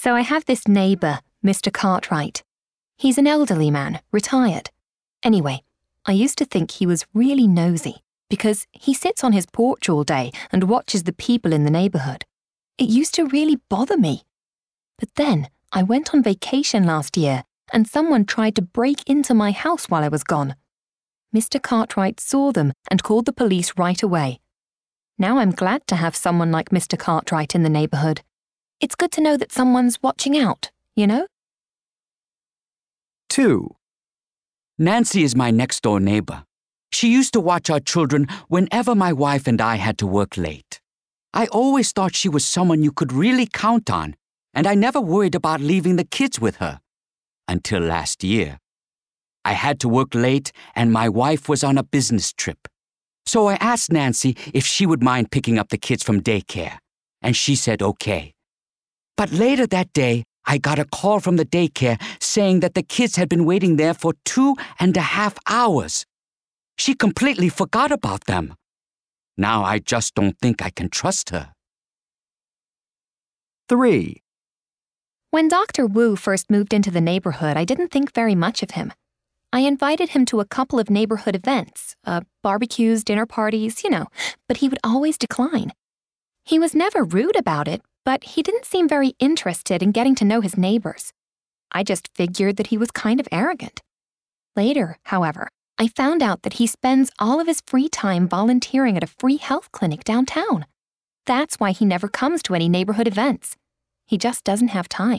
So I have this neighbour, Mr. Cartwright. He's an elderly man, retired. Anyway, I used to think he was really nosy because he sits on his porch all day and watches the people in the neighbourhood. It used to really bother me. But then I went on vacation last year and someone tried to break into my house while I was gone. Mr. Cartwright saw them and called the police right away. Now I'm glad to have someone like Mr. Cartwright in the neighbourhood. It's good to know that someone's watching out, you know? 2. Nancy is my next-door neighbor. She used to watch our children whenever my wife and I had to work late. I always thought she was someone you could really count on, and I never worried about leaving the kids with her. Until last year. I had to work late, and my wife was on a business trip. So I asked Nancy if she would mind picking up the kids from daycare, and she said okay. But later that day, I got a call from the daycare saying that the kids had been waiting there for 2.5 hours. She completely forgot about them. Now I just don't think I can trust her. 3. When Dr. Wu first moved into the neighborhood, I didn't think very much of him. I invited him to a couple of neighborhood events, barbecues, dinner parties, but he would always decline. He was never rude about it, but he didn't seem very interested in getting to know his neighbors. I just figured that he was kind of arrogant. Later, however, I found out that he spends all of his free time volunteering at a free health clinic downtown. That's why he never comes to any neighborhood events. He just doesn't have time.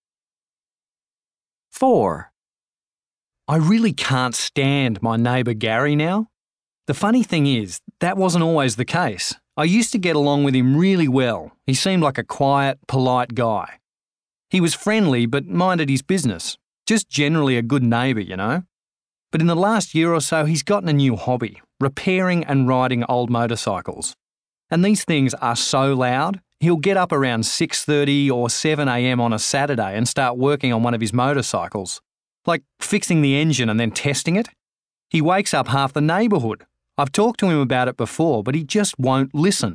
4. I really can't stand my neighbour Gary now. The funny thing is, that wasn't always the case. I used to get along with him really well. He seemed like a quiet, polite guy. He was friendly but minded his business. Just generally a good neighbour, you know. But in the last year or so, he's gotten a new hobby, repairing and riding old motorcycles. And these things are so loud, he'll get up around 6:30 or 7 a.m. on a Saturday and start working on one of his motorcycles, like fixing the engine and then testing it. He wakes up half the neighbourhood. I've talked to him about it before, but he just won't listen.